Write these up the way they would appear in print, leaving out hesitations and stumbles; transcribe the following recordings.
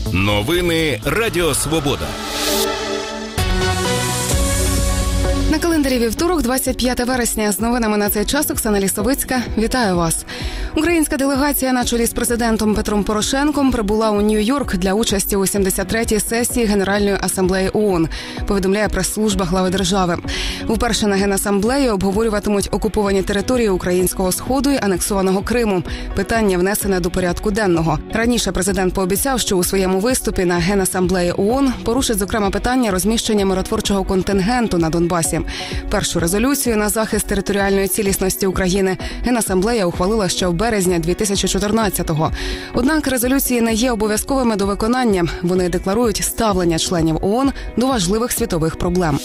Новини Радіо Свобода. На календарі вівторок, 25 вересня. З новинами на цей час Оксана Лісовицька. Вітаю вас. Українська делегація на чолі з президентом Петром Порошенком прибула у Нью-Йорк для участі у 73-й сесії Генеральної асамблеї ООН, повідомляє прес-служба глави держави. Вперше на Генасамблеї обговорюватимуть окуповані території Українського Сходу і анексованого Криму. Питання внесене до порядку денного. Раніше президент пообіцяв, що у своєму виступі на Генасамблеї ООН порушить, зокрема, питання розміщення миротворчого контингенту на Донбасі. Першу резолюцію на захист територіальної цілісності України Генасамблея ухвалила ще в березні 2014-го. Однак резолюції не є обов'язковими до виконання. Вони декларують ставлення членів ООН до важливих світових проблем.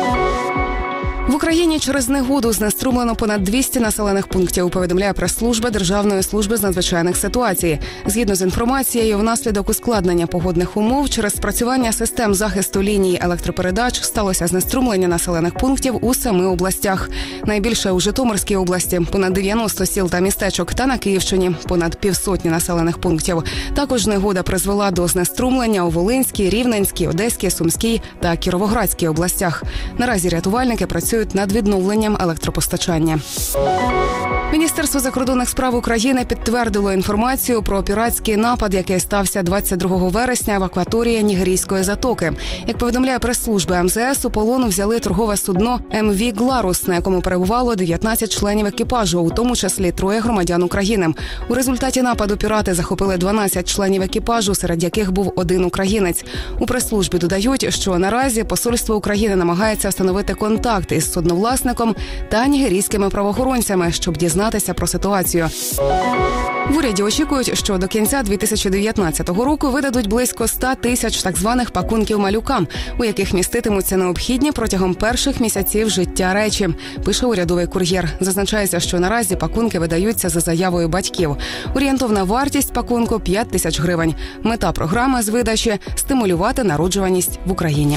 В Україні через негоду знеструмлено понад 200 населених пунктів, повідомляє прес-служба Державної служби з надзвичайних ситуацій. Згідно з інформацією, внаслідок ускладнення погодних умов через спрацювання систем захисту ліній електропередач сталося знеструмлення населених пунктів у 7 областях. Найбільше у Житомирській області – понад 90 сіл та містечок, та на Київщині – понад півсотні населених пунктів. Також негода призвела до знеструмлення у Волинській, Рівненській, Одеській, Сумській та Кіровоградській областях. Наразі рятувальники працюють над відновленням електропостачання. Міністерство закордонних справ України підтвердило інформацію про піратський напад, який стався 22 вересня в акваторії Нігерійської затоки. Як повідомляє прес-служба МЗС, у полон взяли торгове судно МВ «Гларус», на якому перебувало 19 членів екіпажу, у тому числі 3 громадян України. У результаті нападу пірати захопили 12 членів екіпажу, серед яких був 1 українець. У прес-службі додають, що наразі посольство України намагається встановити контакт із судновласником та нігерійськими правоохоронцями, щоб дізнатися про ситуацію. В уряді очікують, що до кінця 2019 року видадуть близько 100 тисяч так званих пакунків малюкам, у яких міститимуться необхідні протягом перших місяців життя речі, пише урядовий кур'єр. Зазначається, що наразі пакунки видаються за заявою батьків. Орієнтовна вартість пакунку – 5 тисяч гривень. Мета програми з видачі – стимулювати народжуваність в Україні.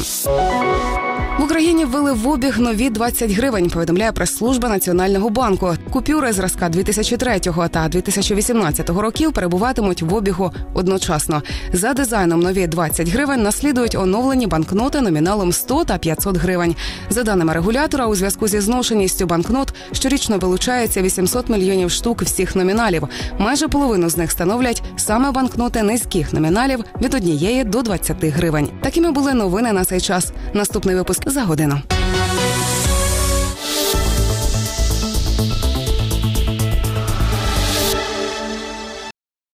В Україні ввели в обіг нові 20 гривень, повідомляє прес-служба Національного банку. Купюри зразка 2003 та 2018 років перебуватимуть в обігу одночасно. За дизайном нові 20 гривень наслідують оновлені банкноти номіналом 100 та 500 гривень. За даними регулятора, у зв'язку зі зношеністю банкнот щорічно вилучається 800 мільйонів штук всіх номіналів. Майже половину з них становлять саме банкноти низьких номіналів від 1 до 20 гривень. Такими були новини на цей час. Наступний випуск за годину.